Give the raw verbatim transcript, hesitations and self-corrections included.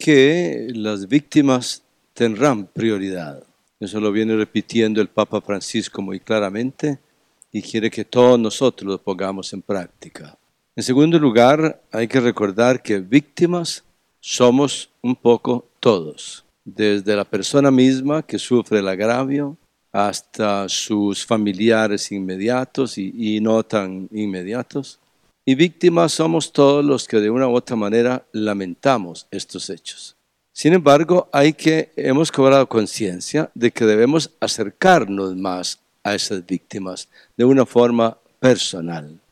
que las víctimas tendrán prioridad. Eso lo viene repitiendo el Papa Francisco muy claramente y quiere que todos nosotros lo pongamos en práctica. En segundo lugar, hay que recordar que víctimas somos un poco todos, desde la persona misma que sufre el agravio hasta sus familiares inmediatos y, y no tan inmediatos. Y víctimas somos todos los que de una u otra manera lamentamos estos hechos. Sin embargo, hay que, hemos cobrado conciencia de que debemos acercarnos más a esas víctimas de una forma personal.